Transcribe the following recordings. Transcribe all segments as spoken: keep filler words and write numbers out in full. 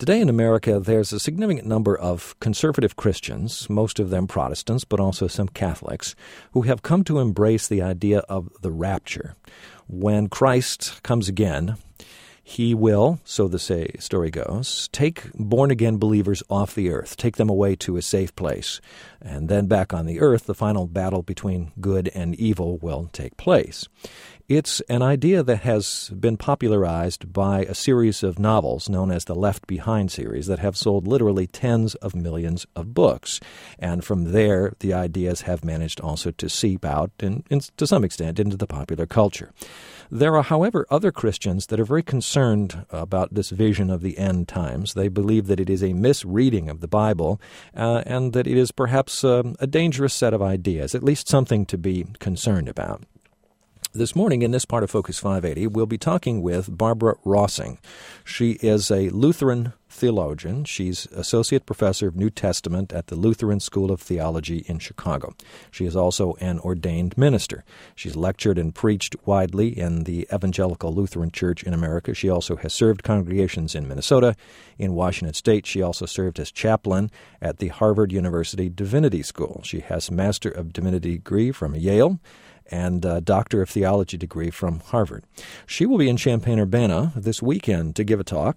Today in America, there's a significant number of conservative Christians, most of them Protestants, but also some Catholics, who have come to embrace the idea of the rapture. When Christ comes again, he will, so the say, story goes, take born-again believers off the earth, take them away to a safe place, and then back on the earth, the final battle between good and evil will take place. It's an idea that has been popularized by a series of novels known as the Left Behind series that have sold literally tens of millions of books. And from there, the ideas have managed also to seep out, and, and to some extent, into the popular culture. There are, however, other Christians that are very concerned about this vision of the end times. They believe that it is a misreading of the Bible uh, and that it is perhaps um, a dangerous set of ideas, at least something to be concerned about. This morning, in this part of Focus five eighty, we'll be talking with Barbara Rossing. She is a Lutheran theologian. She's Associate Professor of New Testament at the Lutheran School of Theology in Chicago. She is also an ordained minister. She's lectured and preached widely in the Evangelical Lutheran Church in America. She also has served congregations in Minnesota, in Washington State. She also served as chaplain at the Harvard University Divinity School. She has a Master of Divinity degree from Yale and a Doctor of Theology degree from Harvard. She will be in Champaign-Urbana this weekend to give a talk.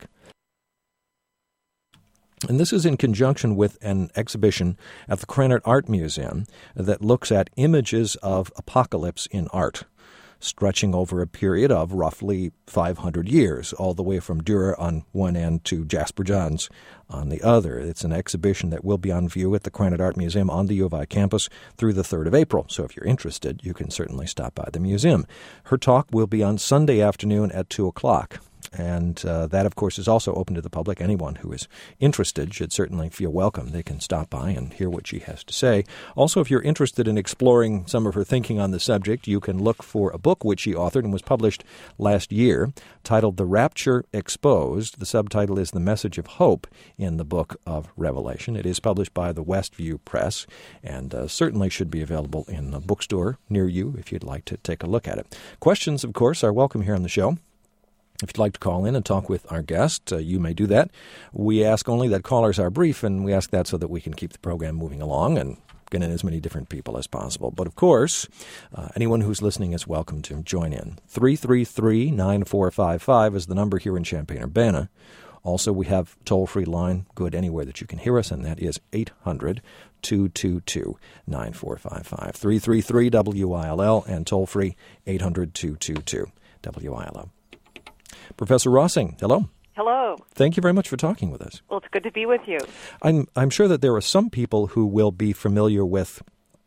And this is in conjunction with an exhibition at the Krannert Art Museum that looks at images of apocalypse in art, stretching over a period of roughly five hundred years, all the way from Dürer on one end to Jasper Johns on the other. It's an exhibition that will be on view at the Krannert Art Museum on the U of I campus through the third of April. So if you're interested, you can certainly stop by the museum. Her talk will be on Sunday afternoon at two o'clock. And uh, that, of course, is also open to the public. Anyone who is interested should certainly feel welcome. They can stop by and hear what she has to say. Also, if you're interested in exploring some of her thinking on the subject, you can look for a book which she authored and was published last year titled The Rapture Exposed. The subtitle is The Message of Hope in the Book of Revelation. It is published by the Westview Press and uh, certainly should be available in a bookstore near you if you'd like to take a look at it. Questions, of course, are welcome here on the show. If you'd like to call in and talk with our guest, uh, you may do that. We ask only that callers are brief, and we ask that so that we can keep the program moving along and get in as many different people as possible. But, of course, uh, anyone who's listening is welcome to join in. three three three, nine four five five is the number here in Champaign-Urbana. Also, we have toll-free line good anywhere that you can hear us, and that is eight hundred, two two two, nine four five five. three three three W I L L and toll-free eight hundred, two two two, W I L L. Professor Rossing, hello. Hello. Thank you very much for talking with us. Well, it's good to be with you. I'm I'm sure that there are some people who will be familiar with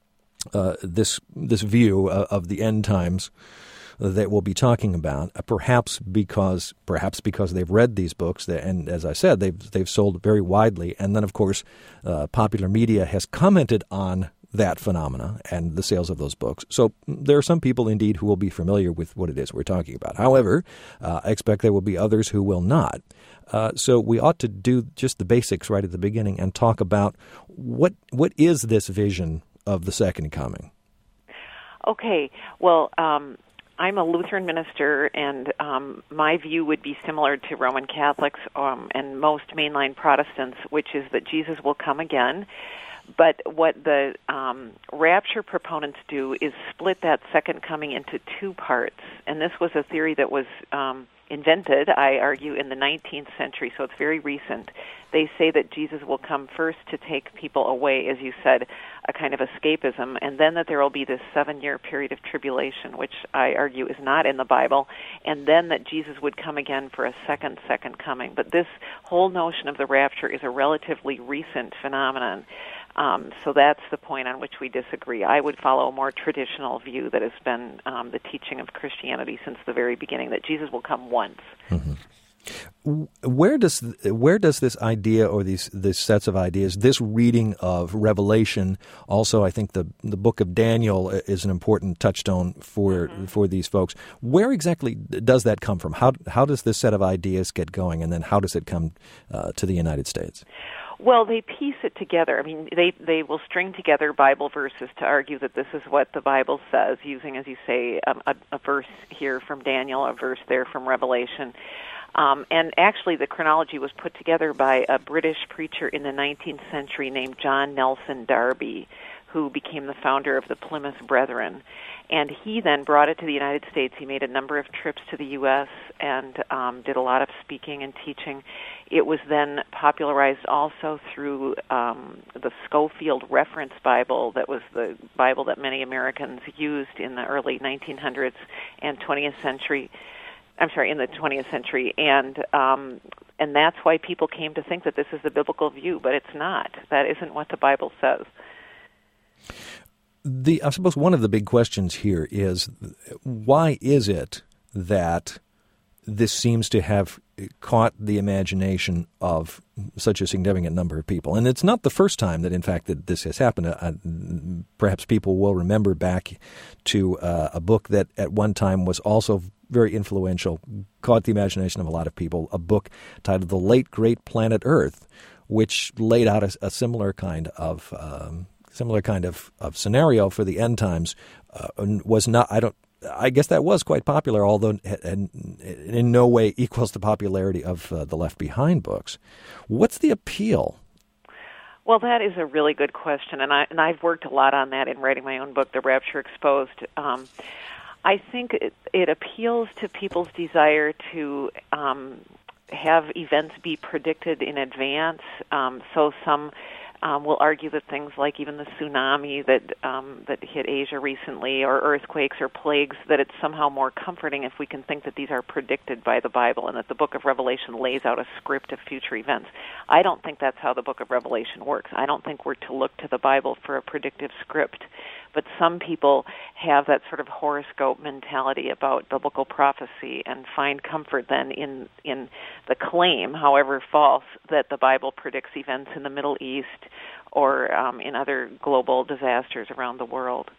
uh, this this view uh, of the end times that we'll be talking about, uh, perhaps because perhaps because they've read these books, that, and as I said, they've they've sold very widely, and then of course, uh, popular media has commented on that phenomena and the sales of those books. So there are some people, indeed, who will be familiar with what it is we're talking about. However, uh, I expect there will be others who will not. Uh, so we ought to do just the basics right at the beginning and talk about what what is this vision of the second coming? Okay. Well, um, I'm a Lutheran minister, and um, my view would be similar to Roman Catholics um, and most mainline Protestants, which is that Jesus will come again. But what the um, rapture proponents do is split that second coming into two parts. And this was a theory that was um, invented, I argue, in the nineteenth century, so it's very recent. They say that Jesus will come first to take people away, as you said, a kind of escapism, and then that there will be this seven-year period of tribulation, which I argue is not in the Bible, and then that Jesus would come again for a second, second coming. But this whole notion of the rapture is a relatively recent phenomenon. Um, so that's the point on which we disagree. I would follow a more traditional view that has been um, the teaching of Christianity since the very beginning, that Jesus will come once. Mm-hmm. Where does where does this idea or these these sets of ideas, this reading of Revelation, also I think the the book of Daniel is an important touchstone for mm-hmm. for these folks. Where exactly does that come from? How how does this set of ideas get going, and then how does it come uh, to the United States? Well, they piece it together. I mean, they they will string together Bible verses to argue that this is what the Bible says, using, as you say, um, a, a verse here from Daniel, a verse there from Revelation. Um, and actually, the chronology was put together by a British preacher in the nineteenth century named John Nelson Darby, who became the founder of the Plymouth Brethren. And he then brought it to the United States. He made a number of trips to the U S and um, did a lot of speaking and teaching. It was then popularized also through um, the Schofield Reference Bible, that was the Bible that many Americans used in the early nineteen hundreds and twentieth century. I'm sorry, in the twentieth century, and um, and that's why people came to think that this is the biblical view, but it's not. That isn't what the Bible says. The, I suppose one of the big questions here is, why is it that this seems to have caught the imagination of such a significant number of people? And it's not the first time that, in fact, that this has happened. Uh, perhaps people will remember back to uh, a book that at one time was also very influential, caught the imagination of a lot of people, a book titled The Late Great Planet Earth, which laid out a, a similar kind of um, similar kind of, of scenario for the end times. Uh, was not, I don't, I guess that was quite popular, although in no way equals the popularity of uh, the Left Behind books. What's the appeal? Well, that is a really good question, and I and I've worked a lot on that in writing my own book, The Rapture Exposed. Um, I think it, it appeals to people's desire to um, have events be predicted in advance. Um, so some um, will argue that things like even the tsunami that um, that hit Asia recently, or earthquakes or plagues, that it's somehow more comforting if we can think that these are predicted by the Bible and that the book of Revelation lays out a script of future events. I don't think that's how the book of Revelation works. I don't think we're to look to the Bible for a predictive script. But some people have that sort of horoscope mentality about biblical prophecy and find comfort then in in the claim, however false, that the Bible predicts events in the Middle East or um, in other global disasters around the world.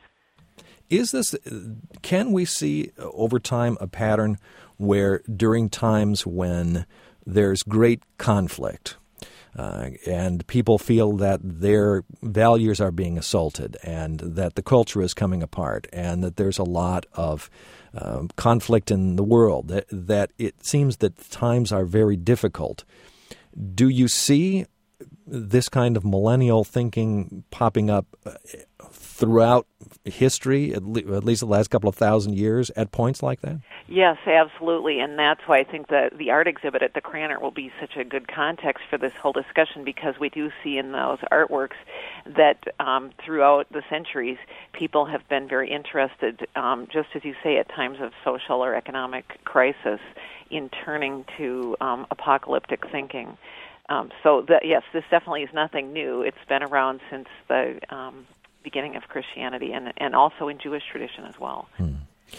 Is this, can we see over time a pattern where during times when there's great conflict, Uh, and people feel that their values are being assaulted and that the culture is coming apart and that there's a lot of um, conflict in the world, that, that it seems that times are very difficult? Do you see this kind of millennial thinking popping up throughout history, at, le- at least the last couple of thousand years, at points like that? Yes, absolutely, and that's why I think that the art exhibit at the Krannert will be such a good context for this whole discussion, because we do see in those artworks that um, throughout the centuries, people have been very interested, um, just as you say, at times of social or economic crisis, in turning to um, apocalyptic thinking. Um, so, that, yes, this definitely is nothing new. It's been around since the um, beginning of Christianity, and and also in Jewish tradition as well. Hmm.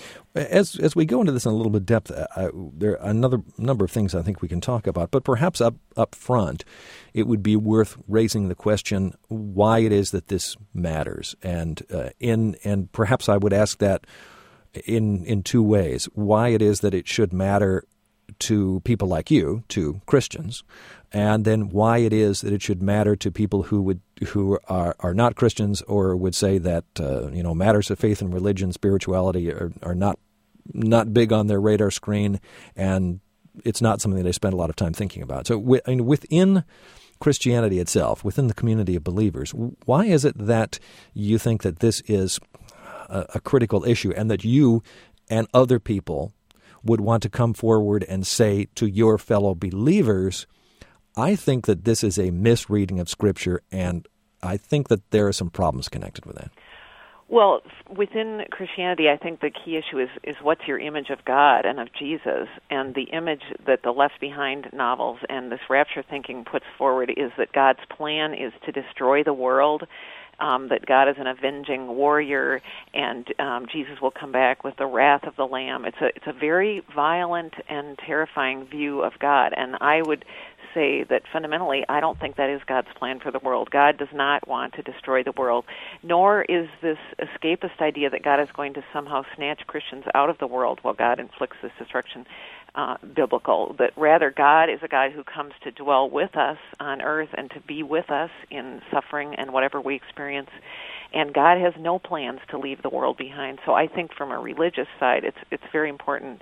As as we go into this in a little bit of depth, uh, there are another number of things I think we can talk about, but perhaps up, up front, it would be worth raising the question why it is that this matters. And uh, in and perhaps I would ask that in in two ways. Why it is that it should matter to people like you, to Christians, and then why it is that it should matter to people who would who are, are not Christians, or would say that uh, you know matters of faith and religion, spirituality are, are not not big on their radar screen, and it's not something they spend a lot of time thinking about. So I mean, within Christianity itself, within the community of believers, why is it that you think that this is a, a critical issue, and that you and other people would want to come forward and say to your fellow believers, I think that this is a misreading of Scripture, and I think that there are some problems connected with that? Well, within Christianity, I think the key issue is, is what's your image of God and of Jesus. And the image that the Left Behind novels and this rapture thinking puts forward is that God's plan is to destroy the world, Um, that God is an avenging warrior, and um, Jesus will come back with the wrath of the Lamb. It's a it's a very violent and terrifying view of God, and I would say that fundamentally I don't think that is God's plan for the world. God does not want to destroy the world, nor is this escapist idea that God is going to somehow snatch Christians out of the world while God inflicts this destruction Uh, biblical. That rather God is a God who comes to dwell with us on earth and to be with us in suffering and whatever we experience. And God has no plans to leave the world behind. So I think from a religious side, it's it's very important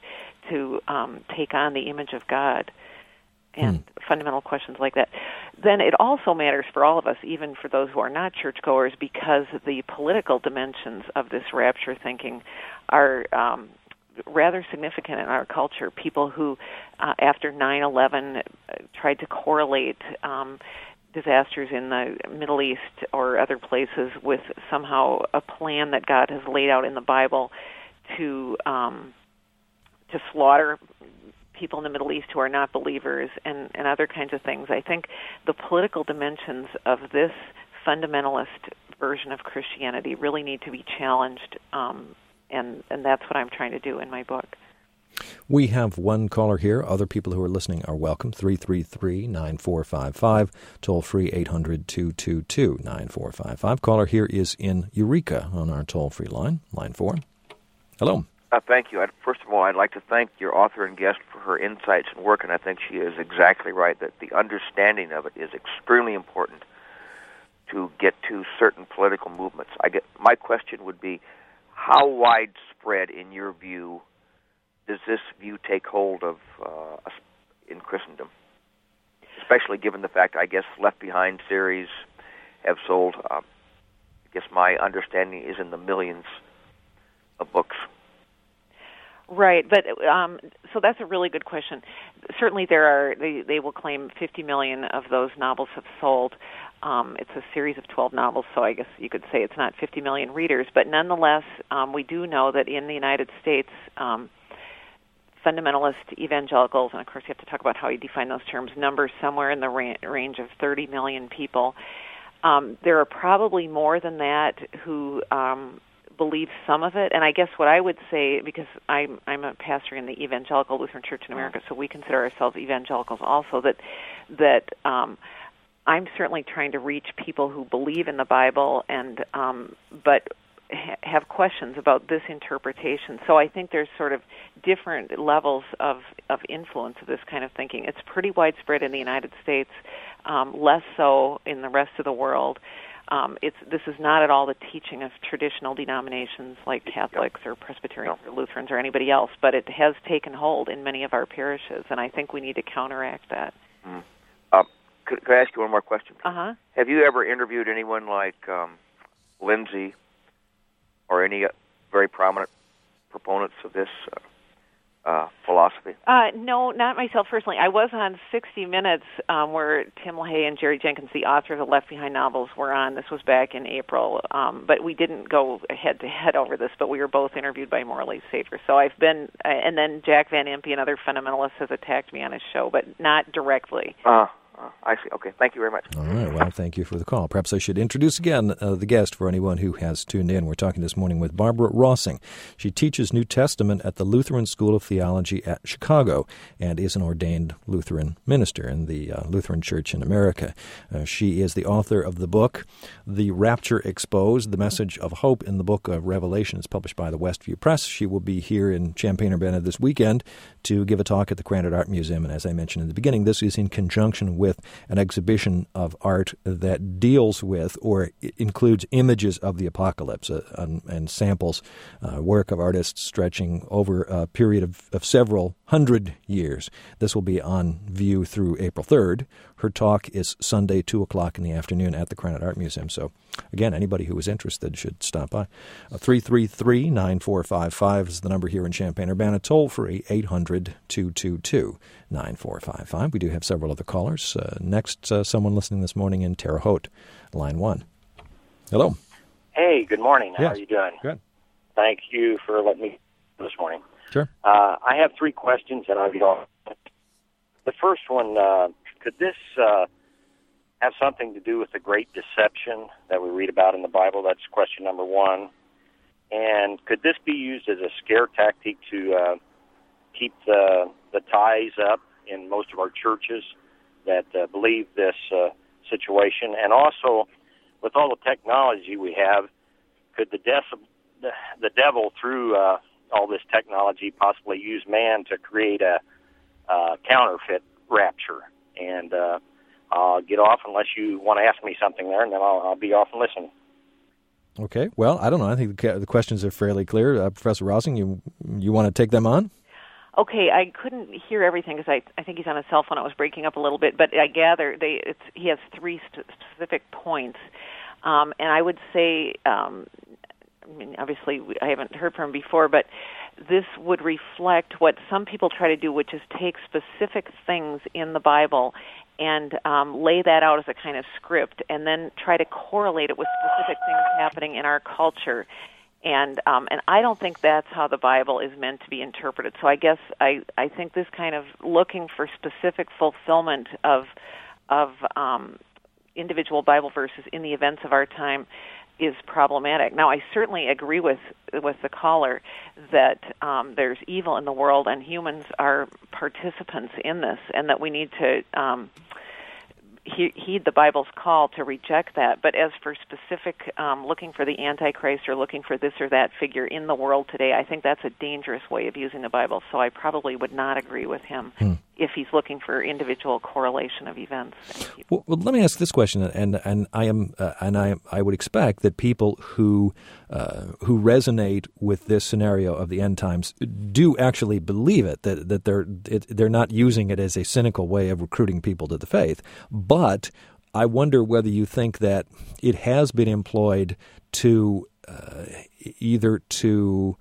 to um, take on the image of God and hmm. fundamental questions like that. Then it also matters for all of us, even for those who are not churchgoers, because the political dimensions of this rapture thinking are um, rather significant in our culture. People who, uh, after nine eleven, uh, tried to correlate um, disasters in the Middle East or other places with somehow a plan that God has laid out in the Bible to um, to slaughter people in the Middle East who are not believers, and, and other kinds of things. I think the political dimensions of this fundamentalist version of Christianity really need to be challenged, um, and, and that's what I'm trying to do in my book. We have one caller here. Other people who are listening are welcome. three three three, nine four five five, toll-free eight hundred, two two two, nine four five five. Caller here is in Eureka on our toll-free line, line four. Hello. Uh, thank you. I'd, first of all, I'd like to thank your author and guest for her insights and work, and I think she is exactly right that the understanding of it is extremely important to get to certain political movements. I get, my question would be, how widespread, in your view, does this view take hold of uh, in Christendom? Especially given the fact, I guess, Left Behind series have sold, uh, I guess my understanding is in the millions of books. Right, but um, so that's a really good question. Certainly, there are. They, they will claim fifty million of those novels have sold. Um, it's a series of twelve novels, so I guess you could say it's not fifty million readers. But nonetheless, um, we do know that in the United States, um, fundamentalist evangelicals, and of course you have to talk about how you define those terms, numbers somewhere in the ra- range of thirty million people. Um, there are probably more than that who Um, believe some of it, and I guess what I would say, because I'm I'm a pastor in the Evangelical Lutheran Church in America, so we consider ourselves evangelicals also, that that um, I'm certainly trying to reach people who believe in the Bible and um, but ha- have questions about this interpretation. So I think there's sort of different levels of, of influence of this kind of thinking. It's pretty widespread in the United States, um, less so in the rest of the world. Um, it's this is not at all the teaching of traditional denominations like Catholics or Presbyterians or Lutherans or anybody else, but it has taken hold in many of our parishes, and I think we need to counteract that. Mm. Uh, could, could I ask you one more question? Uh-huh. Have you ever interviewed anyone like um, Lindsay or any very prominent proponents of this uh, uh, philosophy? Uh, no, not myself personally. I was on sixty minutes um, where Tim LaHaye and Jerry Jenkins, the author of the Left Behind novels, were on. This was back in April, um, but we didn't go head-to-head over this, but we were both interviewed by Morley Safer. So I've been, uh, and then Jack Van Impe, another fundamentalist, has attacked me on his show, but not directly. Uh, uh, I see. Okay, thank you very much. All right, well, thank you for the call. Perhaps I should introduce again uh, the guest for anyone who has tuned in. We're talking this morning with Barbara Rossing. She teaches New Testament at the Lutheran School of Theology at Chicago and is an ordained Lutheran minister in the uh, Lutheran Church in America. Uh, she is the author of the book, The Rapture Exposed, The Message of Hope in the Book of Revelation. It's published by the Westview Press. She will be here in Champaign-Urbana this weekend to give a talk at the Granite Art Museum. And as I mentioned in the beginning, this is in conjunction with an exhibition of art that deals with or includes images of the apocalypse uh, and, and samples uh, work of artists stretching over a period of, of several hundred years. This will be on view through April third. Her talk is Sunday, two o'clock in the afternoon at the Granite Art Museum. So, again, anybody who is interested should stop by. Uh, three three three, nine four five five is the number here in Champaign-Urbana. Toll-free, eight hundred, two two two, nine four five five. We do have several other callers. Uh, next, uh, someone listening this morning in Terre Haute, line one. Hello. Hey, good morning. How yes. are you doing? Good. Thank you for letting me this morning. Sure. Uh, I have three questions, and I'll be on. The first one, uh, could this uh, have something to do with the great deception that we read about in the Bible? That's question number one. And could this be used as a scare tactic to uh, keep the, the ties up in most of our churches that uh, believe this uh, situation? And also, with all the technology we have, could the, de- the devil, through uh, all this technology, possibly use man to create a uh, counterfeit rapture? And uh, I'll get off unless you want to ask me something there, and then I'll, I'll be off and listen. Okay. Well, I don't know. I think the, the questions are fairly clear. Uh, Professor Rossing, you you want to take them on? Okay, I couldn't hear everything because I, I think he's on a cell phone. It was breaking up a little bit, but I gather they it's, he has three st- specific points, um, and I would say, um, I mean, obviously I haven't heard from him before, but this would reflect what some people try to do, which is take specific things in the Bible and um, lay that out as a kind of script, and then try to correlate it with specific things happening in our culture. And um, and I don't think that's how the Bible is meant to be interpreted. So I guess I, I think this kind of looking for specific fulfillment of of um, individual Bible verses in the events of our time is problematic. Now, I certainly agree with with the caller that um, there's evil in the world and humans are participants in this, and that we need to um, he, heed the Bible's call to reject that. But as for specific um, looking for the Antichrist or looking for this or that figure in the world today, I think that's a dangerous way of using the Bible. So I probably would not agree with him hmm. if he's looking for individual correlation of events. Well, well, let me ask this question, and and I am uh, and I I would expect that people who uh, who resonate with this scenario of the end times do actually believe it. That that they're it, they're not using it as a cynical way of recruiting people to the faith. But I wonder whether you think that it has been employed to uh, either to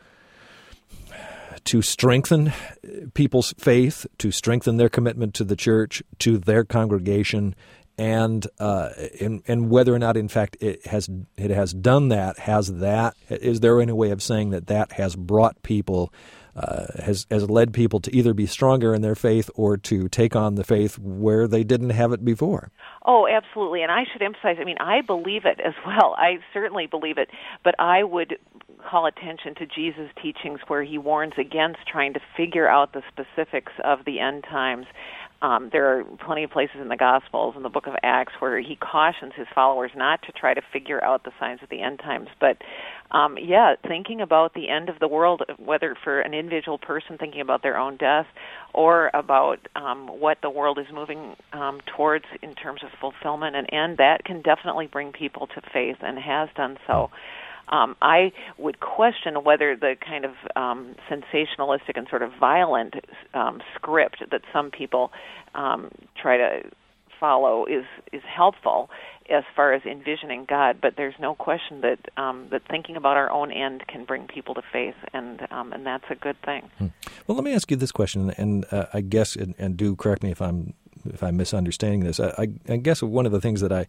to strengthen people's faith, to strengthen their commitment to the church, to their congregation, and uh, and, and whether or not, in fact, it has it has done that. Has that? Is there any way of saying that that has brought people, uh, has has led people to either be stronger in their faith or to take on the faith where they didn't have it before? Oh, absolutely. And I should emphasize, I mean, I believe it as well. I certainly believe it. But I would call attention to Jesus' teachings where he warns against trying to figure out the specifics of the end times. Um, there are plenty of places in the Gospels, in the book of Acts, where he cautions his followers not to try to figure out the signs of the end times. But, um, yeah, thinking about the end of the world, whether for an individual person thinking about their own death or about um, what the world is moving um, towards in terms of fulfillment and end, that can definitely bring people to faith and has done so. Um, I would question whether the kind of um, sensationalistic and sort of violent um, script that some people um, try to follow is is helpful as far as envisioning God. But there's no question that um, that thinking about our own end can bring people to faith, and um, and that's a good thing. Hmm. Well, let me ask you this question, and uh, I guess, and, and do correct me if I'm if I'm misunderstanding this. I, I, I guess one of the things that I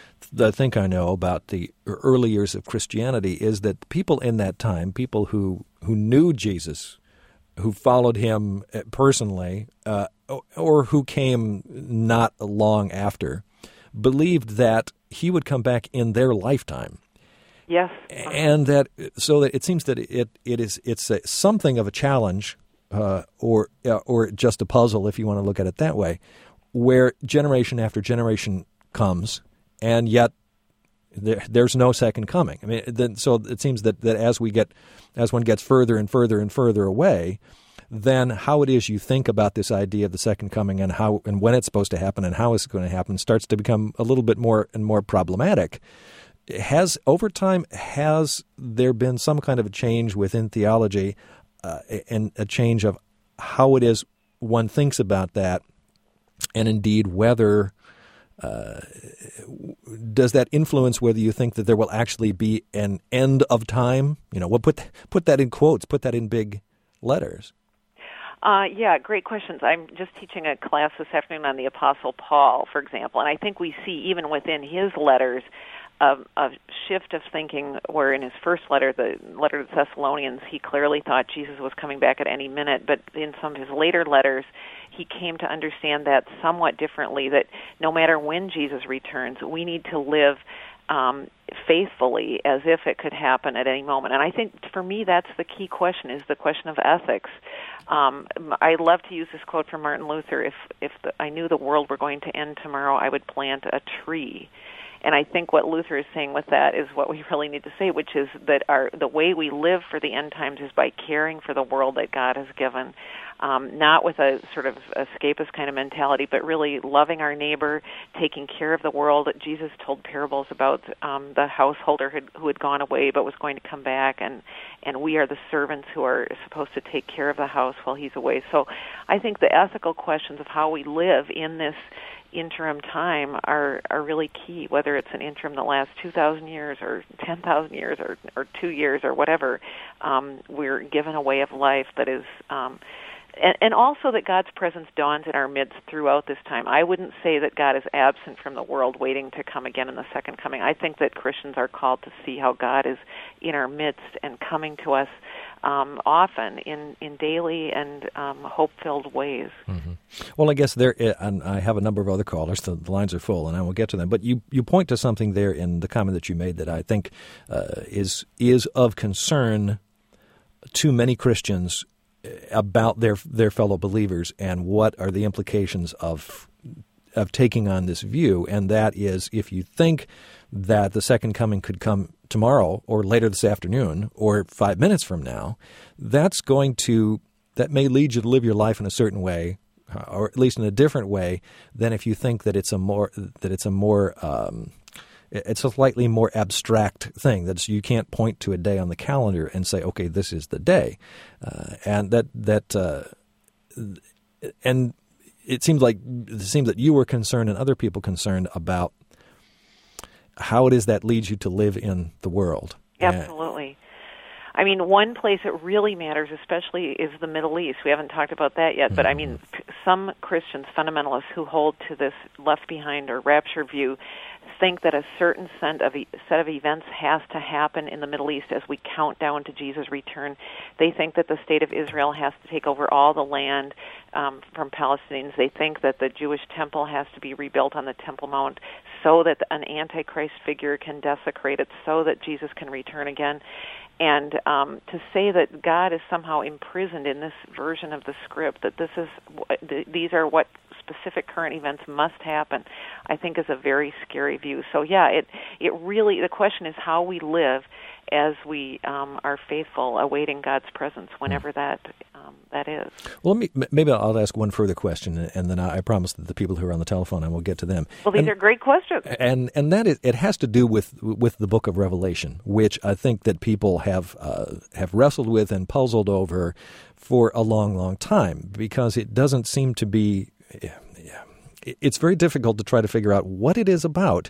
I think I know about the early years of Christianity is that people in that time, people who, who knew Jesus, who followed him personally, uh, or who came not long after, believed that he would come back in their lifetime. Yes, and that so that it seems that it it is it's a, something of a challenge, uh, or uh, or just a puzzle, if you want to look at it that way, where generation after generation comes. And yet, there, there's no second coming. I mean, then, so it seems that, that as we get, as one gets further and further and further away, then how it is you think about this idea of the second coming and how and when it's supposed to happen and how it's going to happen starts to become a little bit more and more problematic. Has over time has there been some kind of a change within theology, uh, and a change of how it is one thinks about that, and indeed whether. Uh, does that influence whether you think that there will actually be an end of time? You know, we'll put put that in quotes, put that in big letters. Uh, yeah, great questions. I'm just teaching a class this afternoon on the Apostle Paul, for example, and I think we see even within his letters a, a shift of thinking where in his first letter, the letter to the Thessalonians, he clearly thought Jesus was coming back at any minute, but in some of his later letters, he came to understand that somewhat differently, that no matter when Jesus returns, we need to live um, faithfully as if it could happen at any moment. And I think for me that's the key question, is the question of ethics. Um, I love to use this quote from Martin Luther, if, if the, I knew the world were going to end tomorrow, I would plant a tree. And I think what Luther is saying with that is what we really need to say, which is that our the way we live for the end times is by caring for the world that God has given. um, not with a sort of escapist kind of mentality, but really loving our neighbor, taking care of the world. Jesus told parables about um, the householder who had, who had gone away but was going to come back, and, and we are the servants who are supposed to take care of the house while he's away. So I think the ethical questions of how we live in this interim time are are really key, whether it's an interim that lasts two thousand years or ten thousand years or, or two years or whatever. Um, we're given a way of life that is, um, and, and also that God's presence dawns in our midst throughout this time. I wouldn't say that God is absent from the world waiting to come again in the second coming. I think that Christians are called to see how God is in our midst and coming to us Um, often in, in daily and um, hope-filled ways. Mm-hmm. Well, I guess there, and I have a number of other callers. The, the lines are full, and I will get to them. But you, you point to something there in the comment that you made that I think uh, is is of concern to many Christians about their their fellow believers, and what are the implications of of taking on this view. And that is, if you think that the second coming could come tomorrow or later this afternoon or five minutes from now, that's going to that may lead you to live your life in a certain way, or at least in a different way than if you think that it's a more that it's a more um, it's a slightly more abstract thing. That's you can't point to a day on the calendar and say, okay, this is the day, uh, and that that uh, and it seems like it seems that you were concerned and other people concerned about how it is that leads you to live in the world. Absolutely. I mean, one place it really matters, especially, is the Middle East. We haven't talked about that yet, but I mean, some Christians, fundamentalists who hold to this left behind or rapture view, think that a certain set of, set of events has to happen in the Middle East as we count down to Jesus' return. They think that the state of Israel has to take over all the land um, from Palestinians. They think that the Jewish temple has to be rebuilt on the Temple Mount so that an Antichrist figure can desecrate it, so that Jesus can return again. And um, to say that God is somehow imprisoned in this version of the script, that this is these are what specific current events must happen, I think is a very scary view. So yeah, it it really the question is how we live as we um, are faithful, awaiting God's presence whenever that um, that is. Well, let me, maybe I'll ask one further question, and then I promise that the people who are on the telephone, I will get to them. Well, these and, are great questions, and and that is, it has to do with with the Book of Revelation, which I think that people have uh, have wrestled with and puzzled over for a long, long time, because it doesn't seem to be. It's very difficult to try to figure out what it is about,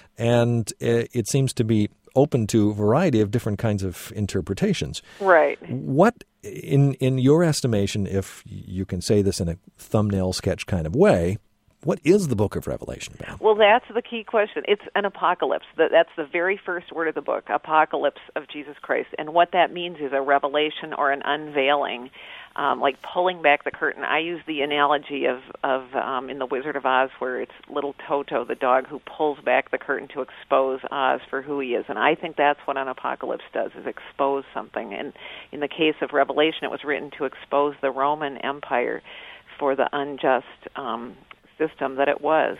and it seems to be open to a variety of different kinds of interpretations. Right. What, in in your estimation, if you can say this in a thumbnail sketch kind of way, what is the Book of Revelation about? Well, that's the key question. It's an apocalypse. That's the very first word of the book, apocalypse of Jesus Christ. And what that means is a revelation or an unveiling, um, like pulling back the curtain. I use the analogy of, of um, in The Wizard of Oz, where it's little Toto, the dog, who pulls back the curtain to expose Oz for who he is. And I think that's what an apocalypse does, is expose something. And in the case of Revelation, it was written to expose the Roman Empire for the unjust um system that it was.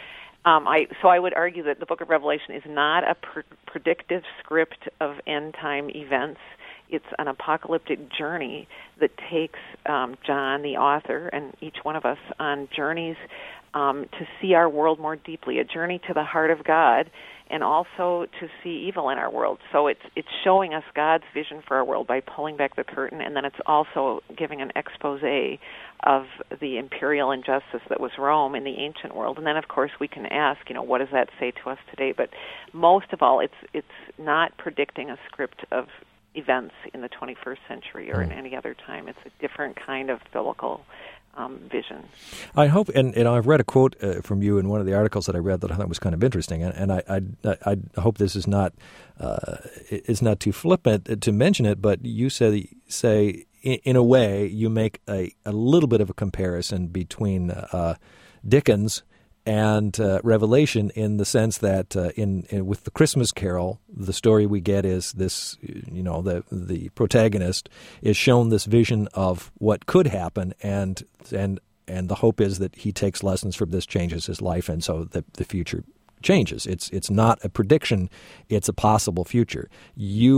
Um, I, so I would argue that the Book of Revelation is not a pr- predictive script of end-time events. It's an apocalyptic journey that takes um, John, the author, and each one of us on journeys um, to see our world more deeply, a journey to the heart of God, and also to see evil in our world. So it's it's showing us God's vision for our world by pulling back the curtain, and then it's also giving an expose of the imperial injustice that was Rome in the ancient world. And then, of course, we can ask, you know, what does that say to us today? But most of all, it's it's not predicting a script of events in the twenty-first century or in any other time. It's a different kind of biblical Um, vision. I hope, and, and I've read a quote uh, from you in one of the articles that I read that I thought was kind of interesting, and, and I, I I hope this is not uh, is not too flippant to mention it, but you say say in, in a way you make a, a little bit of a comparison between uh, Dickens and uh, Revelation, in the sense that uh, in, in with the Christmas Carol, the story we get is this, you know, the the protagonist is shown this vision of what could happen, and and and the hope is that he takes lessons from this, changes his life, and so the the future changes. It's it's not a prediction; it's a possible future. You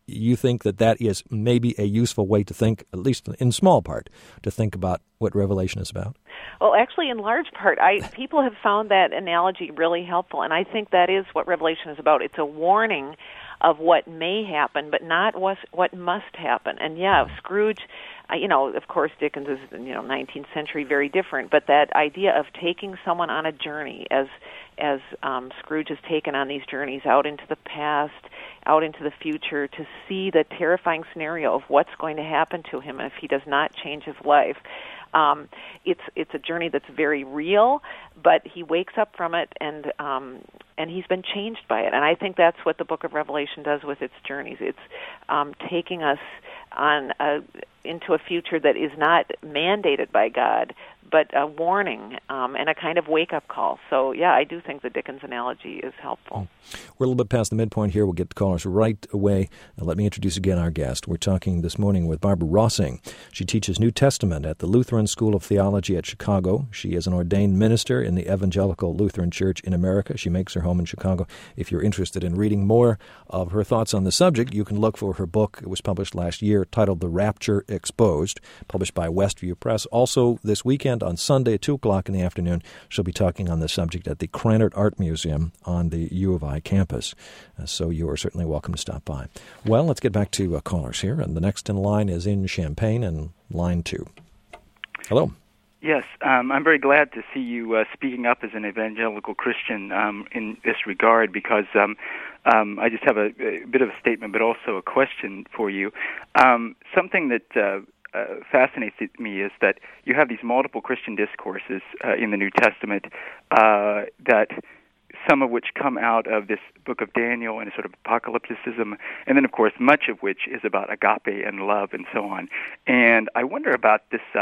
you think that that is maybe a useful way to think, at least in small part, to think about what Revelation is about? Well, actually, in large part, I people have found that analogy really helpful, and I think that is what Revelation is about. It's a warning of what may happen, but not what what must happen. And yeah, Scrooge, uh, you know, of course, Dickens is, you know, nineteenth century, very different. But that idea of taking someone on a journey, as as um, Scrooge has taken on these journeys out into the past, out into the future, to see the terrifying scenario of what's going to happen to him if he does not change his life. Um, it's it's a journey that's very real, but he wakes up from it, and um, and he's been changed by it. And I think that's what the Book of Revelation does with its journeys. It's um, taking us on a, into a future that is not mandated by God, but a warning um, and a kind of wake-up call. So, yeah, I do think the Dickens analogy is helpful. We're a little bit past the midpoint here. We'll get to callers right away. Now, let me introduce again our guest. We're talking this morning with Barbara Rossing. She teaches New Testament at the Lutheran School of Theology at Chicago. She is an ordained minister in the Evangelical Lutheran Church in America. She makes her home in Chicago. If you're interested in reading more of her thoughts on the subject, you can look for her book. It was published last year, titled The Rapture Exposed, published by Westview Press. Also, this weekend on Sunday at two o'clock in the afternoon, she'll be talking on the subject at the Krannert Art Museum on the U of I campus. Uh, so you are certainly welcome to stop by. Well, let's get back to uh, callers here. And the next in line is in Champaign, and line two. Hello. Yes, um, I'm very glad to see you uh, speaking up as an evangelical Christian um, in this regard, because um, um, I just have a, a bit of a statement, but also a question for you. Um, something that uh, uh, fascinates me is that you have these multiple Christian discourses uh, in the New Testament uh, that some of which come out of this book of Daniel and a sort of apocalypticism, and then, of course, much of which is about agape and love and so on. And I wonder about this uh,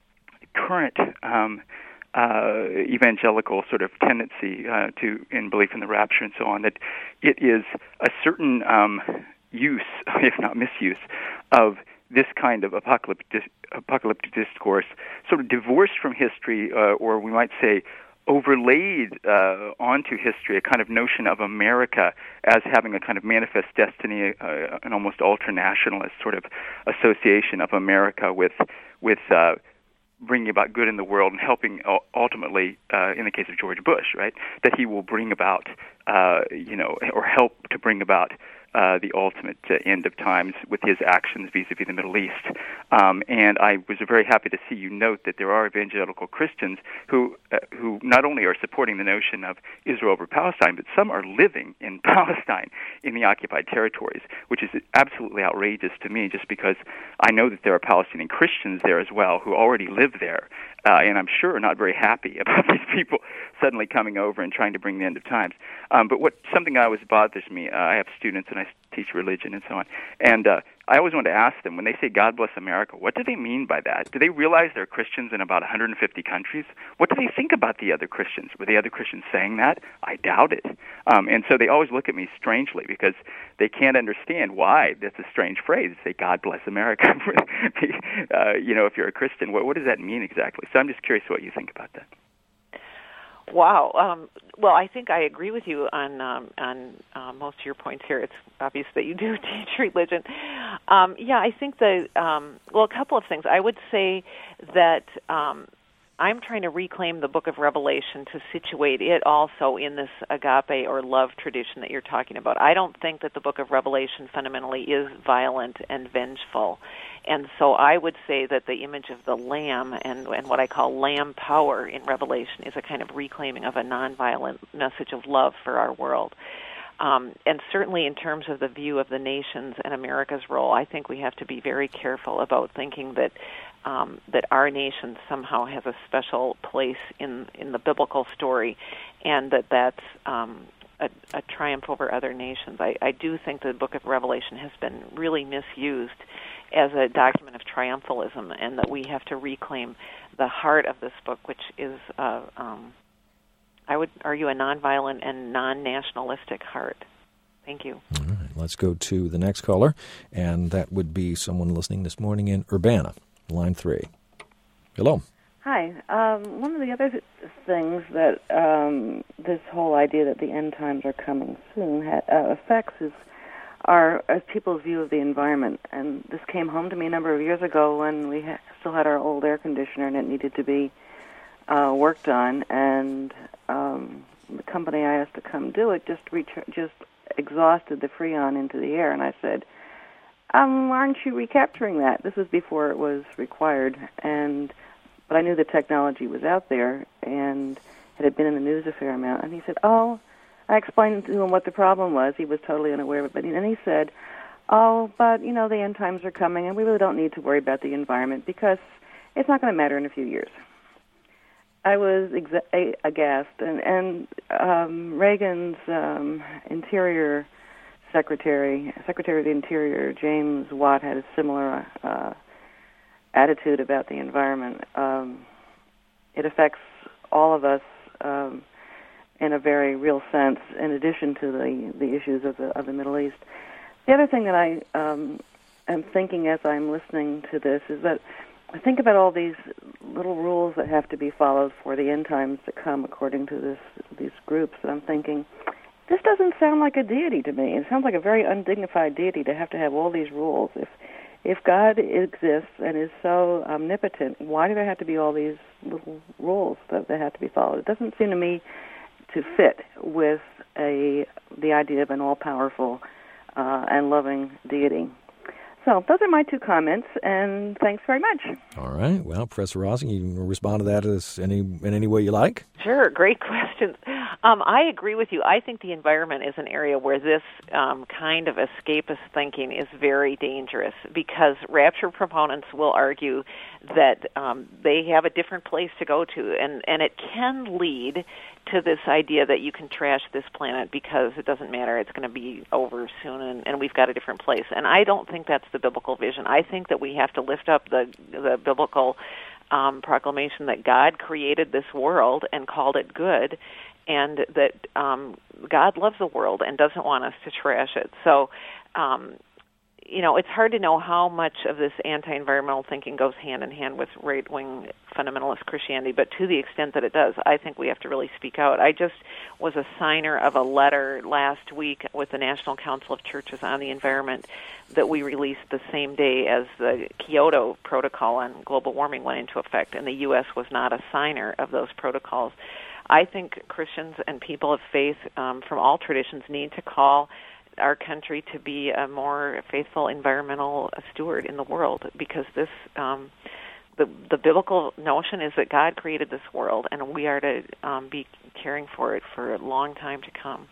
current um, uh, evangelical sort of tendency uh, to in belief in the rapture and so on, that it is a certain um, use, if not misuse, of this kind of apocalyptic, apocalyptic discourse, sort of divorced from history, uh, or we might say overlaid uh, onto history, a kind of notion of America as having a kind of manifest destiny, uh, an almost ultranationalist sort of association of America with with uh, bringing about good in the world and helping ultimately, uh, in the case of George Bush, right, that he will bring about, uh, you know, or help to bring about Uh, the ultimate uh, end of times with his actions vis-a-vis the Middle East. Um, and I was very happy to see you note that there are evangelical Christians who uh, who not only are supporting the notion of Israel over Palestine, but some are living in Palestine in the occupied territories, which is absolutely outrageous to me, just because I know that there are Palestinian Christians there as well who already live there, uh, and I'm sure are not very happy about these people suddenly coming over and trying to bring the end of times. Um, but what something that always bothers me, uh, I have students and I teach religion and so on, and uh, I always want to ask them, when they say God bless America, what do they mean by that? Do they realize they're Christians in about one hundred fifty countries? What do they think about the other Christians? Were the other Christians saying that? I doubt it. Um, and so they always look at me strangely because they can't understand why that's a strange phrase. Say God bless America. uh, you know, if you're a Christian, what, what does that mean exactly? So I'm just curious what you think about that. Wow. Um, well, I think I agree with you on um, on uh, most of your points here. It's obvious that you do teach religion. Um, yeah, I think that, um, well, a couple of things. I would say that um, I'm trying to reclaim the book of Revelation to situate it also in this agape or love tradition that you're talking about. I don't think that the book of Revelation fundamentally is violent and vengeful. And so I would say that the image of the Lamb and, and what I call Lamb power in Revelation is a kind of reclaiming of a nonviolent message of love for our world. Um, and certainly in terms of the view of the nations and America's role, I think we have to be very careful about thinking that um, that our nation somehow has a special place in, in the biblical story, and that that's um, a, a triumph over other nations. I, I do think the book of Revelation has been really misused as a document of triumphalism, and that we have to reclaim the heart of this book, which is, uh, um, I would argue, a nonviolent and non-nationalistic heart. Thank you. All right, let's go to the next caller, and that would be someone listening this morning in Urbana, line three. Hello. Hi. Um, one of the other th- things that um, this whole idea that the end times are coming soon ha- uh, affects is our as people's view of the environment. And this came home to me a number of years ago when we ha- still had our old air conditioner and it needed to be uh, worked on. And um, the company I asked to come do it just reach, just exhausted the Freon into the air. And I said, um, aren't you recapturing that? This was before it was required. And but I knew the technology was out there, and it had been in the news a fair amount. And he said, oh, I explained to him what the problem was. He was totally unaware of it. But then he said, oh, but, you know, the end times are coming, and we really don't need to worry about the environment because it's not going to matter in a few years. I was exa- aghast. And, and um, Reagan's um, Interior Secretary, Secretary of the Interior, James Watt, had a similar uh, attitude about the environment. Um, it affects all of us um, in a very real sense, in addition to the, the issues of the of the Middle East. The other thing that I um, am thinking as I'm listening to this is that I think about all these little rules that have to be followed for the end times to come, according to this these groups. And I'm thinking, this doesn't sound like a deity to me. It sounds like a very undignified deity to have to have all these rules. If If God exists and is so omnipotent, why do there have to be all these little rules that, that have to be followed? It doesn't seem to me to fit with a the idea of an all-powerful uh, and loving deity. So those are my two comments, and thanks very much. All right. Well, Professor Rosing, you can respond to that as any in any way you like. Sure. Great questions. Um, I agree with you. I think the environment is an area where this um, kind of escapist thinking is very dangerous because rapture proponents will argue that um, they have a different place to go to, and, and it can lead to this idea that you can trash this planet because it doesn't matter, it's going to be over soon, and, and we've got a different place. And I don't think that's the biblical vision. I think that we have to lift up the the biblical um, proclamation that God created this world and called it good, and that um, God loves the world and doesn't want us to trash it. So, um, you know, it's hard to know how much of this anti-environmental thinking goes hand in hand with right-wing fundamentalist Christianity, but to the extent that it does, I think we have to really speak out. I just was a signer of a letter last week with the National Council of Churches on the Environment that we released the same day as the Kyoto Protocol on global warming went into effect, and the U S was not a signer of those protocols. I think Christians and people of faith um, from all traditions need to call our country to be a more faithful environmental steward in the world, because this um, the the biblical notion is that God created this world, and we are to um, be caring for it for a long time to come.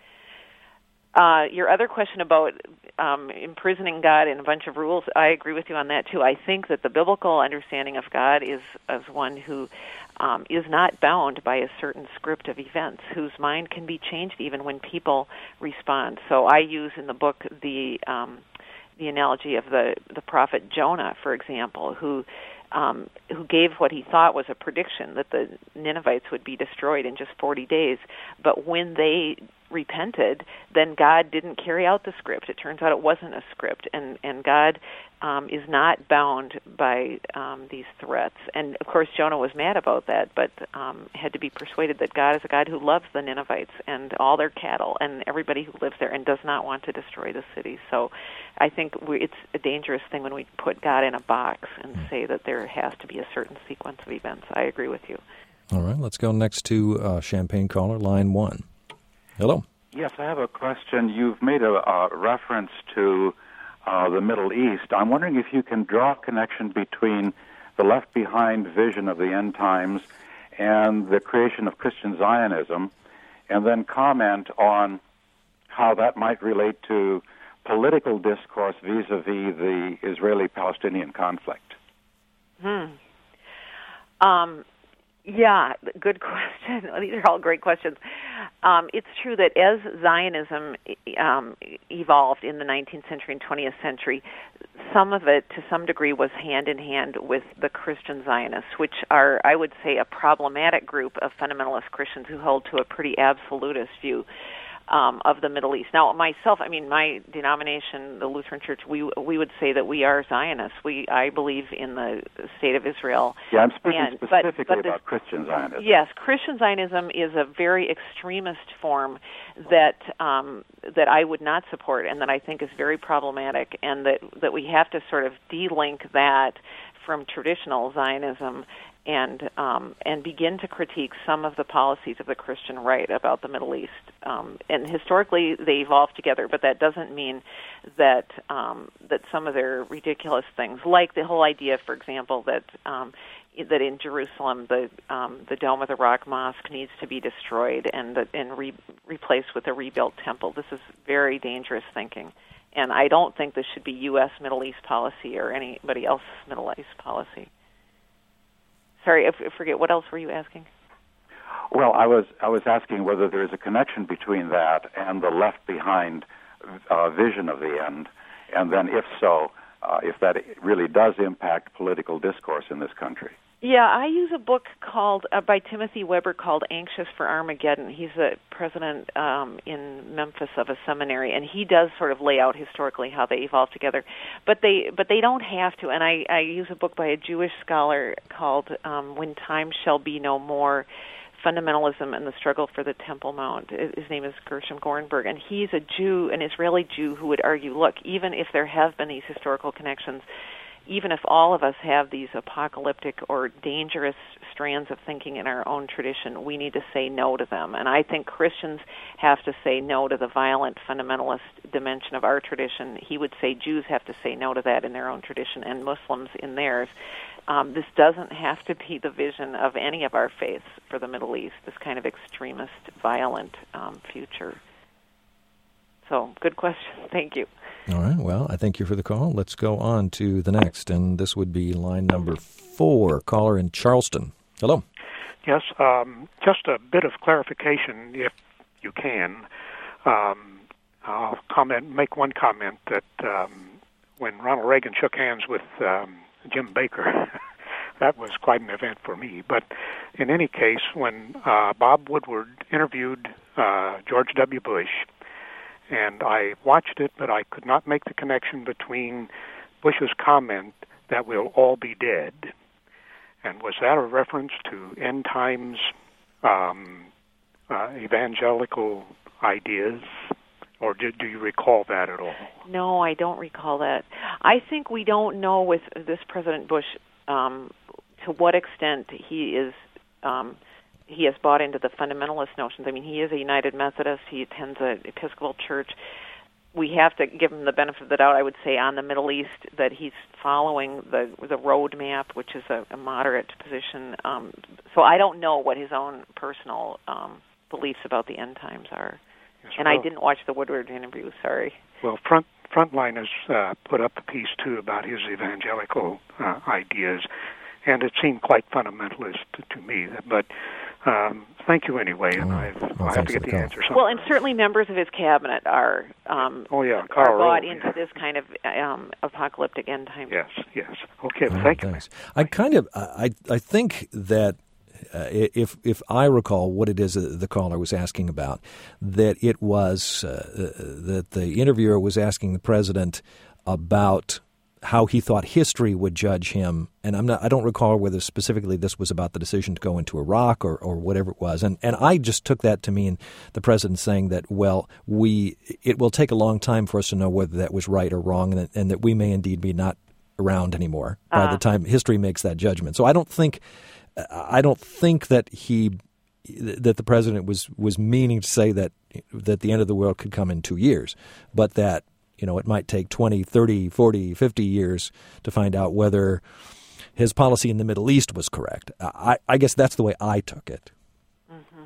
Uh, your other question about um, imprisoning God in a bunch of rules, I agree with you on that too. I think that the biblical understanding of God is as one who um, is not bound by a certain script of events, whose mind can be changed even when people respond. So I use in the book the um, the analogy of the the prophet Jonah, for example, who um, who gave what he thought was a prediction that the Ninevites would be destroyed in just forty days, but when they repented, then God didn't carry out the script. It turns out it wasn't a script, and and God um, is not bound by um, these threats. And of course, Jonah was mad about that, but um, had to be persuaded that God is a God who loves the Ninevites and all their cattle and everybody who lives there, and does not want to destroy the city. So, I think we, it's a dangerous thing when we put God in a box and say that there has to be a certain sequence of events. I agree with you. All right, let's go next to uh, Champaign caller, line one. Hello. Yes, I have a question. You've made a, a reference to uh, the Middle East. I'm wondering if you can draw a connection between the Left Behind vision of the end times and the creation of Christian Zionism, and then comment on how that might relate to political discourse vis-a-vis the Israeli-Palestinian conflict. Hmm. Um. Yeah, good question. These are all great questions. Um, it's true that as Zionism um, evolved in the nineteenth century and twentieth century, some of it, to some degree, was hand-in-hand with the Christian Zionists, which are, I would say, a problematic group of fundamentalist Christians who hold to a pretty absolutist view. um, of the Middle East. Now, myself, I mean, my denomination, the Lutheran Church, we we would say that we are Zionists. We I believe in the state of Israel. Yeah, I'm speaking and, specifically but, but about this, Christian Zionism. Yes, Christian Zionism is a very extremist form that um, that I would not support, and that I think is very problematic, and that that we have to sort of de-link that from traditional Zionism and um, and begin to critique some of the policies of the Christian right about the Middle East. Um, and historically, they evolved together, but that doesn't mean that um, that some of their ridiculous things, like the whole idea, for example, that um, that in Jerusalem the um, the Dome of the Rock Mosque needs to be destroyed and that, and re- replaced with a rebuilt temple. This is very dangerous thinking. And I don't think this should be U S Middle East policy or anybody else's Middle East policy. Sorry, I forget. What else were you asking? Well, I was I was asking whether there is a connection between that and the left behind uh, vision of the end, and then if so, uh, if that really does impact political discourse in this country. Yeah, I use a book called uh, by Timothy Weber called Anxious for Armageddon. He's the president um, in Memphis of a seminary, and he does sort of lay out historically how they evolved together. But they but they don't have to. And I, I use a book by a Jewish scholar called um, When Time Shall Be No More, Fundamentalism and the Struggle for the Temple Mount. His name is Gershom Gorenberg, and he's a Jew, an Israeli Jew, who would argue, look, even if there have been these historical connections, even if all of us have these apocalyptic or dangerous strands of thinking in our own tradition, we need to say no to them. And I think Christians have to say no to the violent fundamentalist dimension of our tradition. He would say Jews have to say no to that in their own tradition and Muslims in theirs. Um, this doesn't have to be the vision of any of our faiths for the Middle East, this kind of extremist, violent um, future. So, good question. Thank you. All right. Well, I thank you for the call. Let's go on to the next, and this would be line number four, caller in Charleston. Hello. Yes, um, just a bit of clarification, if you can. Um, I'll comment, make one comment that um, when Ronald Reagan shook hands with um, Jim Baker, that was quite an event for me. But in any case, when uh, Bob Woodward interviewed uh, George W. Bush, and I watched it, but I could not make the connection between Bush's comment that we'll all be dead. And was that a reference to end times um, uh, evangelical ideas? Or do, do you recall that at all? No, I don't recall that. I think we don't know with this President Bush um, to what extent he is... Um, he has bought into the fundamentalist notions. I mean, he is a United Methodist. He attends an Episcopal church. We have to give him the benefit of the doubt, I would say, on the Middle East, that he's following the the roadmap, which is a, a moderate position. Um, so I don't know what his own personal um, beliefs about the end times are. Yes, and well, I didn't watch the Woodward interview, sorry. Well, Front Frontline has uh, put up a piece, too, about his evangelical uh, ideas, and it seemed quite fundamentalist to, to me. But um, thank you anyway, and oh, I've, well, I'll have to get the, the answer sometime. Well, and certainly members of his cabinet are um, oh, yeah, are bought Rove, into yeah. this kind of um, apocalyptic end time. Yes, yes. Okay, well, oh, thank thanks. you. I kind of, I, I think that uh, if if I recall what it is that the caller was asking about, that it was uh, that the interviewer was asking the president about how he thought history would judge him, and I'm not, I don't recall whether specifically this was about the decision to go into Iraq or, or whatever it was, and and I just took that to mean the president saying that, well, we it will take a long time for us to know whether that was right or wrong, and that, and that we may indeed be not around anymore by uh. the time history makes that judgment. So I don't think I don't think that he that the president was was meaning to say that that the end of the world could come in two years, but that, you know, it might take twenty, thirty, forty, fifty years to find out whether his policy in the Middle East was correct. I, I guess that's the way I took it. Mm-hmm.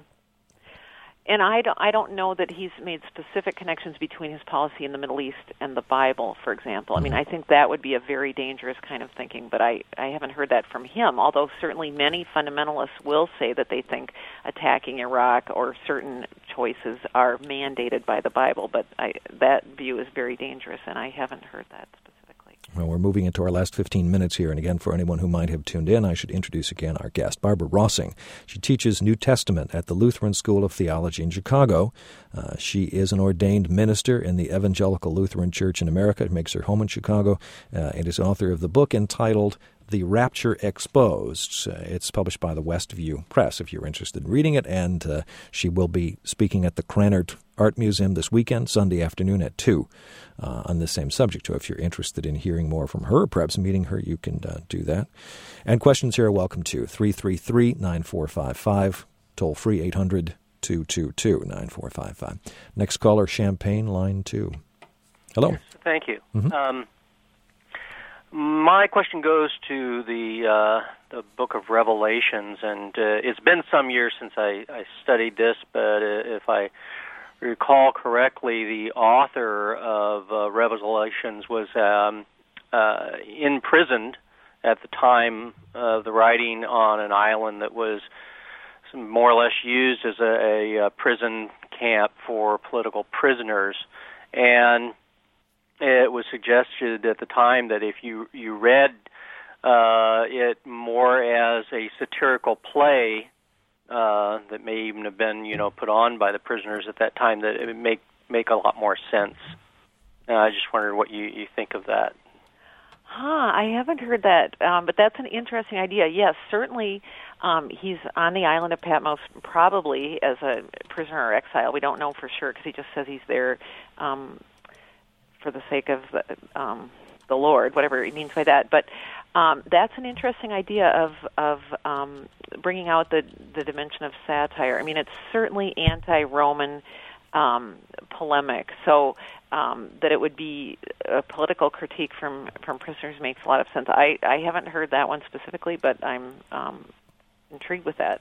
And I don't, I don't know that he's made specific connections between his policy in the Middle East and the Bible, for example. I mean, I think that would be a very dangerous kind of thinking, but I, I haven't heard that from him, although certainly many fundamentalists will say that they think attacking Iraq or certain choices are mandated by the Bible, but I, that view is very dangerous, and I haven't heard that specifically. Well, we're moving into our last fifteen minutes here, and again, for anyone who might have tuned in, I should introduce again our guest, Barbara Rossing. She teaches New Testament at the Lutheran School of Theology in Chicago. Uh, she is an ordained minister in the Evangelical Lutheran Church in America. It makes her home in Chicago, uh, and is author of the book entitled The Rapture Exposed. Uh, it's published by the Westview Press, if you're interested in reading it, and uh, she will be speaking at the Krannert Art Museum this weekend, Sunday afternoon at two, uh, on the same subject. So if you're interested in hearing more from her, perhaps meeting her, you can uh, do that. And questions here are welcome to three three three, nine four five five, toll free eight hundred, two two two, nine four five five. Next caller, Champaign, line two. Hello. Yes, thank you. Mm-hmm. Um, my question goes to the uh, the Book of Revelations, and uh, it's been some years since I, I studied this, but uh, if I recall correctly, the author of uh, Revelations was um, uh, imprisoned at the time of the writing on an island that was more or less used as a, a, a prison camp for political prisoners. And it was suggested at the time that if you, you read uh, it more as a satirical play, Uh, that may even have been, you know, put on by the prisoners at that time, that it would make make a lot more sense. Uh, I just wondered what you, you think of that. Huh, I haven't heard that, um, but that's an interesting idea. Yes, certainly um, he's on the island of Patmos probably as a prisoner or exile. We don't know for sure because he just says he's there um, for the sake of the, um, the Lord, whatever he means by that. But um, that's an interesting idea of of um, bringing out the, the dimension of satire. I mean, it's certainly anti-Roman um, polemic, so um, that it would be a political critique from, from prisoners makes a lot of sense. I, I haven't heard that one specifically, but I'm um, intrigued with that.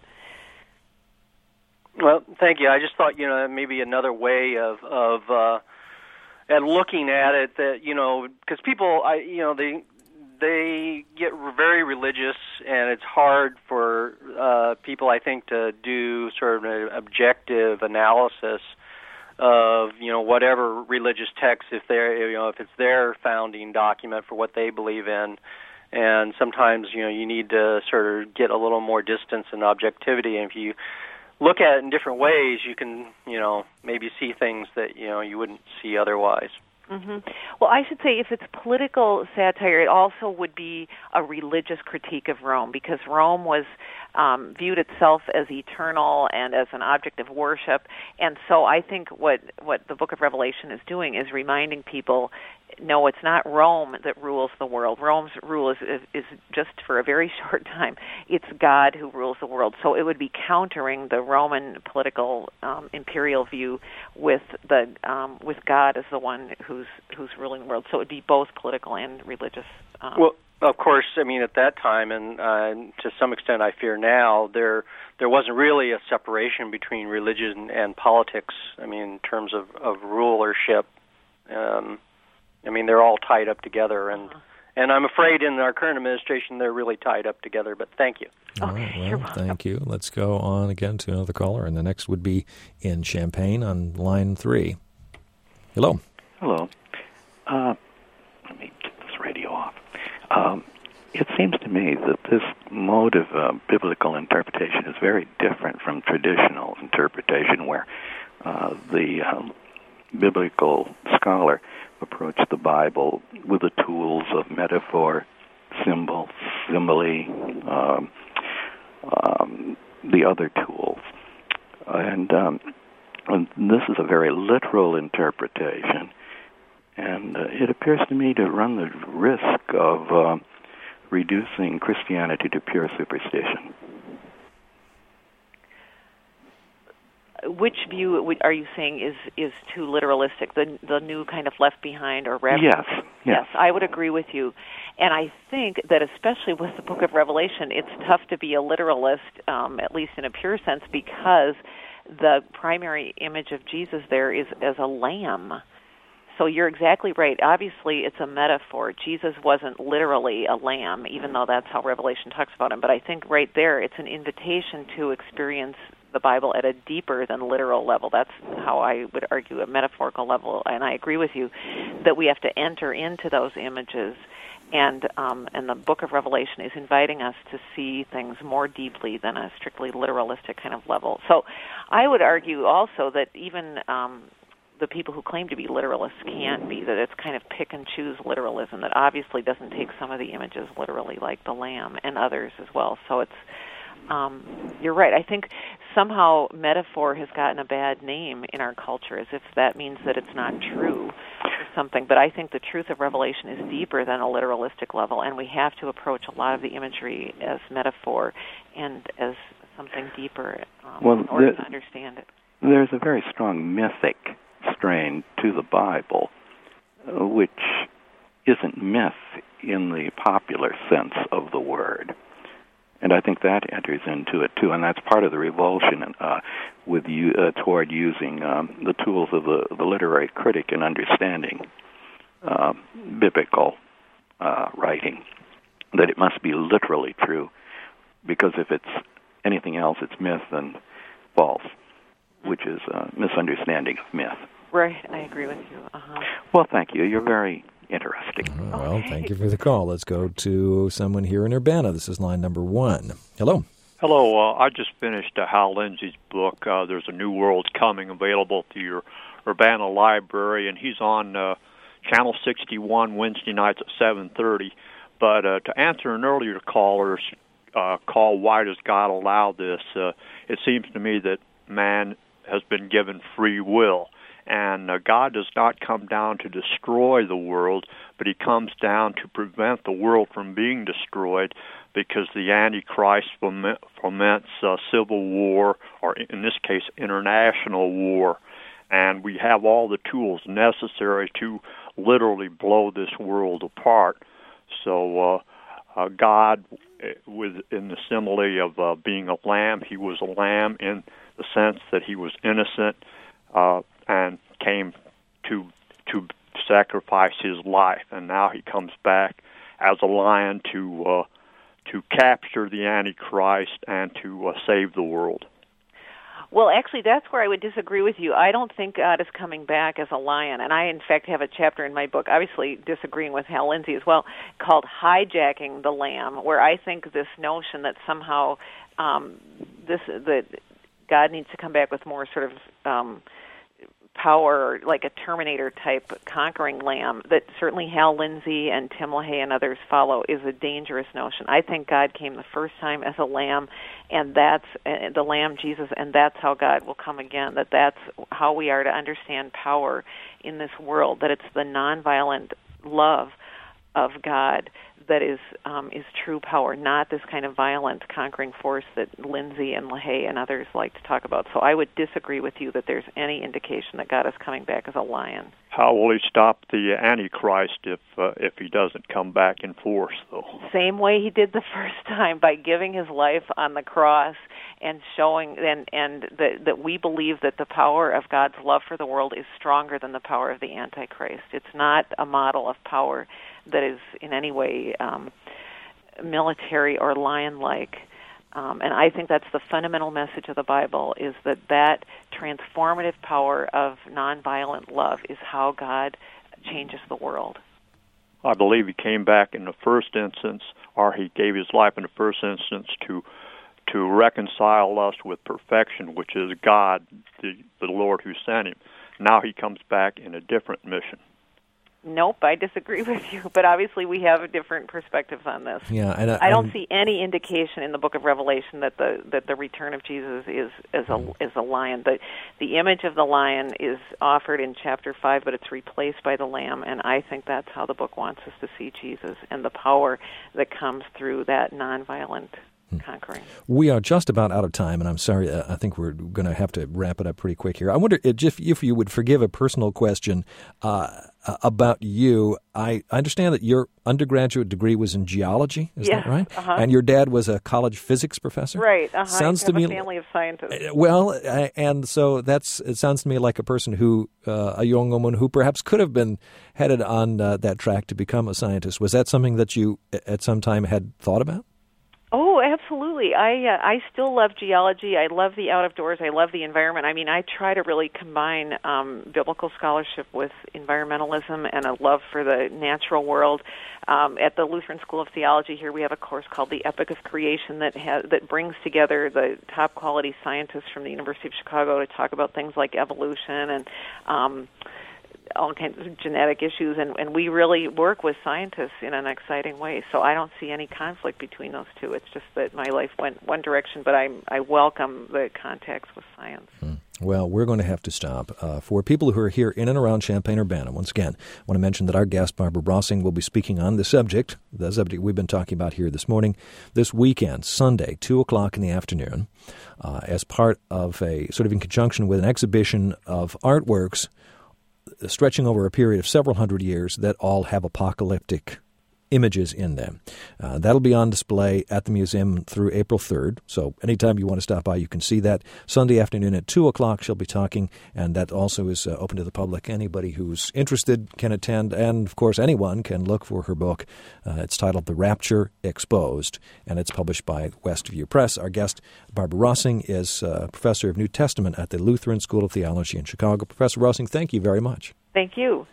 Well, thank you. I just thought, you know, maybe another way of of uh, at looking at it, that, you know, because people, I, you know, they they get very religious, and it's hard for uh, people, I think, to do sort of an objective analysis of, you know, whatever religious text, if they're, you know, if it's their founding document for what they believe in. And sometimes, you know, you need to sort of get a little more distance and objectivity. And if you look at it in different ways, you can, you know, maybe see things that, you know, you wouldn't see otherwise. Mm-hmm. Well, I should say if it's political satire, it also would be a religious critique of Rome, because Rome was um, viewed itself as eternal and as an object of worship. And so I think what, what the Book of Revelation is doing is reminding people, no, it's not Rome that rules the world. Rome's rule is, is, is just for a very short time. It's God who rules the world. So it would be countering the Roman political um, imperial view with the um, with God as the one who's who's ruling the world. So it would be both political and religious. Um, well, of course, I mean, at that time, and uh, to some extent I fear now, there there wasn't really a separation between religion and politics, I mean, in terms of, of rulership. Um I mean, they're all tied up together, and uh-huh. and I'm afraid in our current administration they're really tied up together, but thank you. All okay, right, well, you're welcome. Thank you. Let's go on again to another caller, and the next would be in Champaign on line three. Hello. Hello. Uh, let me get this radio off. Um, it seems to me that this mode of uh, biblical interpretation is very different from traditional interpretation, where uh, the um, biblical scholar approach the Bible with the tools of metaphor, symbol, simile, um, um, the other tools. And, um, and this is a very literal interpretation, and uh, it appears to me to run the risk of uh, reducing Christianity to pure superstition. Which view would, are you saying is, is too literalistic, the the new kind of Left Behind or Rapture? Yes, yes. Yes, I would agree with you. And I think that especially with the Book of Revelation, it's tough to be a literalist, um, at least in a pure sense, because the primary image of Jesus there is as a lamb. So you're exactly right. Obviously, it's a metaphor. Jesus wasn't literally a lamb, even though that's how Revelation talks about him. But I think right there, it's an invitation to experience the Bible at a deeper than literal level. That's how I would argue, a metaphorical level, and I agree with you that we have to enter into those images, and um, and the book of Revelation is inviting us to see things more deeply than a strictly literalistic kind of level. So I would argue also that even um, the people who claim to be literalists can't be, that it's kind of pick and choose literalism that obviously doesn't take some of the images literally, like the lamb and others as well. So it's Um, you're right. I think somehow metaphor has gotten a bad name in our culture, as if that means that it's not true or something. But I think the truth of Revelation is deeper than a literalistic level, and we have to approach a lot of the imagery as metaphor and as something deeper um, well, in order the, to understand it. There's a very strong mythic strain to the Bible, uh, which isn't myth in the popular sense of the word. And I think that enters into it too, and that's part of the revulsion uh, with you uh, toward using um, the tools of the, the literary critic in understanding uh, biblical uh, writing. That it must be literally true, because if it's anything else, it's myth and false, which is a misunderstanding of myth. Right, I agree with you. Uh-huh. Well, thank you. You're very interesting. Oh, well, thank you for the call. Let's go to someone here in Urbana. This is line number one. Hello. Hello. Uh, I just finished uh, Hal Lindsey's book, uh, There's a New World Coming, available through your Urbana library, and he's on uh, Channel sixty-one Wednesday nights at seven thirty. But uh, to answer an earlier caller's uh, call, why does God allow this, uh, it seems to me that man has been given free will. And uh, God does not come down to destroy the world, but he comes down to prevent the world from being destroyed, because the Antichrist foment, foments uh, civil war, or in this case, international war. And we have all the tools necessary to literally blow this world apart. So uh, uh, God, with in the simile of uh, being a lamb, he was a lamb in the sense that he was innocent, uh, and came to to sacrifice his life, and now he comes back as a lion to uh, to capture the Antichrist and to uh, save the world. Well, actually, that's where I would disagree with you. I don't think God is coming back as a lion, and I, in fact, have a chapter in my book, obviously disagreeing with Hal Lindsey as well, called Hijacking the Lamb, where I think this notion that somehow um, this that God needs to come back with more sort of um, power, like a Terminator-type conquering lamb, that certainly Hal Lindsey and Tim LaHaye and others follow, is a dangerous notion. I think God came the first time as a lamb, and that's uh, the Lamb Jesus, and that's how God will come again, that that's how we are to understand power in this world, that it's the nonviolent love of God that is um, is true power, not this kind of violent conquering force that Lindsey and LaHaye and others like to talk about. So I would disagree with you that there's any indication that God is coming back as a lion. How will he stop the Antichrist if uh, if he doesn't come back in force, though? Same way he did the first time, by giving his life on the cross and showing and and that that we believe that the power of God's love for the world is stronger than the power of the Antichrist. It's not a model of power that is in any way um, military or lion-like. Um, and I think that's the fundamental message of the Bible, is that that transformative power of nonviolent love is how God changes the world. I believe he came back in the first instance, or he gave his life in the first instance to to reconcile us with perfection, which is God, the, the Lord who sent him. Now he comes back in a different mission. Nope, I disagree with you, but obviously we have different perspectives on this. Yeah, and I, I don't I'm, see any indication in the Book of Revelation that the that the return of Jesus is as a is a lion. The the image of the lion is offered in chapter five, but it's replaced by the lamb, and I think that's how the book wants us to see Jesus and the power that comes through that nonviolent conquering. We are just about out of time, and I'm sorry, uh, I think we're going to have to wrap it up pretty quick here. I wonder if, if you would forgive a personal question uh, about you. I understand that your undergraduate degree was in geology, is yes, that right? Uh-huh. And your dad was a college physics professor? Right. Uh-huh. Sounds I have to a me, family of scientists. Well, uh, and so that's it sounds to me like a person who, uh, a young woman who perhaps could have been headed on uh, that track to become a scientist. Was that something that you at some time had thought about? Oh, absolutely. I uh, I still love geology. I love the out of doors. I love the environment. I mean, I try to really combine um, biblical scholarship with environmentalism and a love for the natural world. Um, at the Lutheran School of Theology here, we have a course called the Epic of Creation that has that brings together the top quality scientists from the University of Chicago to talk about things like evolution and um, all kinds of genetic issues, and, and we really work with scientists in an exciting way. So I don't see any conflict between those two. It's just that my life went one direction, but I I welcome the contacts with science. Hmm. Well, we're going to have to stop. Uh, for people who are here in and around Champaign-Urbana, once again, I want to mention that our guest, Barbara Rossing, will be speaking on the subject, the subject we've been talking about here this morning, this weekend, Sunday, two o'clock in the afternoon, uh, as part of a, sort of in conjunction with an exhibition of artworks stretching over a period of several hundred years that all have apocalyptic images in them. Uh, that'll be on display at the museum through April third, so anytime you want to stop by, you can see that. Sunday afternoon at two o'clock, she'll be talking, and that also is uh, open to the public. Anybody who's interested can attend, and, of course, anyone can look for her book. Uh, it's titled The Rapture Exposed, and it's published by Westview Press. Our guest, Barbara Rossing, is uh, professor of New Testament at the Lutheran School of Theology in Chicago. Professor Rossing, thank you very much. Thank you.